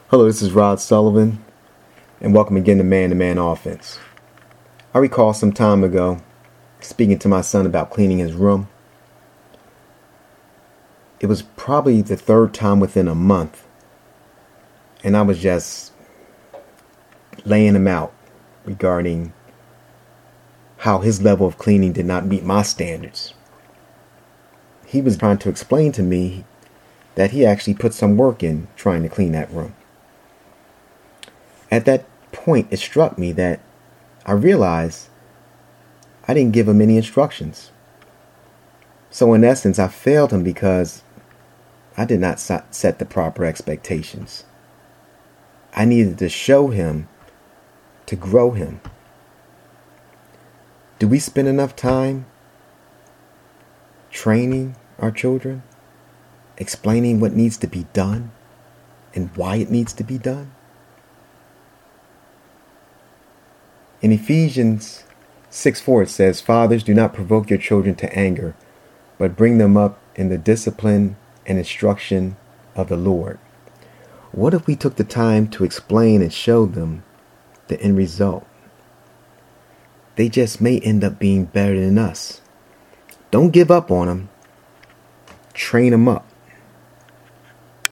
Hello, this is Rod Sullivan, and welcome again to Man to Man Offense. I recall some time ago speaking to my son about cleaning his room. It was probably the third time within a month, and I was just laying him out regarding how his level of cleaning did not meet my standards. He was trying to explain to me that he actually put some work in trying to clean that room. At that point, it struck me that I realized I didn't give him any instructions. So in essence, I failed him because I did not set the proper expectations. I needed to show him to grow him. Do we spend enough time training our children, explaining what needs to be done and why it needs to be done? In Ephesians 6:4 it says, "Fathers, do not provoke your children to anger, but bring them up in the discipline and instruction of the Lord." What if we took the time to explain and show them the end result? They just may end up being better than us. Don't give up on them. Train them up.